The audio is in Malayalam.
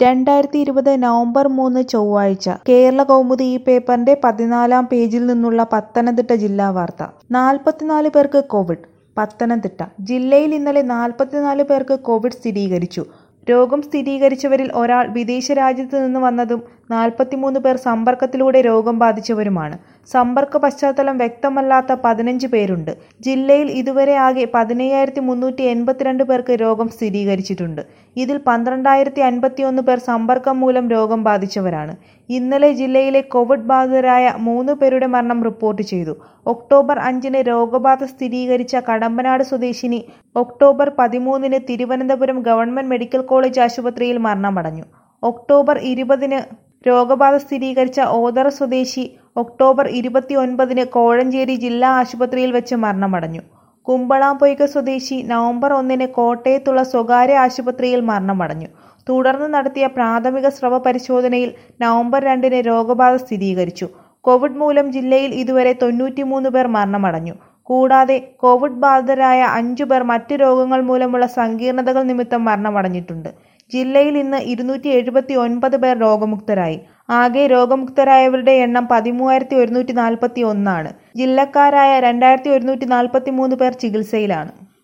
2020 നവംബർ 3 ചൊവ്വാഴ്ച കേരളകൗമുദി ഈ പേപ്പറിന്റെ 14-ാം പേജിൽ നിന്നുള്ള പത്തനംതിട്ട ജില്ലാ വാർത്ത. 44 പേർക്ക് കോവിഡ്. പത്തനംതിട്ട ജില്ലയിൽ ഇന്നലെ 44 പേർക്ക് കോവിഡ് സ്ഥിരീകരിച്ചു. രോഗം സ്ഥിരീകരിച്ചവരിൽ ഒരാൾ വിദേശ രാജ്യത്ത് നിന്ന് വന്നതും 43 പേർ സമ്പർക്കത്തിലൂടെ രോഗം ബാധിച്ചവരുമാണ്. സമ്പർക്ക പശ്ചാത്തലം വ്യക്തമല്ലാത്ത 15 പേരുണ്ട്. ജില്ലയിൽ ഇതുവരെ ആകെ 15,382 പേർക്ക് രോഗം സ്ഥിരീകരിച്ചിട്ടുണ്ട്. ഇതിൽ 12,051 പേർ സമ്പർക്കം മൂലം രോഗം ബാധിച്ചവരാണ്. ഇന്നലെ ജില്ലയിലെ കോവിഡ് ബാധിതരായ 3 പേരുടെ മരണം റിപ്പോർട്ട് ചെയ്തു. ഒക്ടോബർ 5-ന് രോഗബാധ സ്ഥിരീകരിച്ച കടമ്പനാട് സ്വദേശിനി ഒക്ടോബർ 13-ന് തിരുവനന്തപുരം ഗവൺമെന്റ് മെഡിക്കൽ കോളേജ് ആശുപത്രിയിൽ മരണമടഞ്ഞു. ഒക്ടോബർ 20-ന് രോഗബാധ സ്ഥിരീകരിച്ച ഓതറ സ്വദേശി ഒക്ടോബർ 29-ന് കോഴഞ്ചേരി ജില്ലാ ആശുപത്രിയിൽ വെച്ച് മരണമടഞ്ഞു. കുമ്പളാംപൊയ്ക സ്വദേശി നവംബർ 1-ന് കോട്ടയത്തുള്ള സ്വകാര്യ ആശുപത്രിയിൽ മരണമടഞ്ഞു. തുടർന്ന് നടത്തിയ പ്രാഥമിക സ്രവ പരിശോധനയിൽ നവംബർ 2-ന് രോഗബാധ സ്ഥിരീകരിച്ചു. കോവിഡ് മൂലം ജില്ലയിൽ ഇതുവരെ 93 പേർ മരണമടഞ്ഞു. കൂടാതെ കോവിഡ് ബാധിതരായ 5 പേർ മറ്റ് രോഗങ്ങൾ മൂലമുള്ള സങ്കീർണതകൾ നിമിത്തം മരണമടഞ്ഞിട്ടുണ്ട്. ജില്ലയിൽ ഇന്ന് 279 പേർ രോഗമുക്തരായി. ആകെ രോഗമുക്തരായവരുടെ എണ്ണം 13,141 ആണ്. ജില്ലക്കാരായ 2,143 പേർ ചികിത്സയിലാണ്.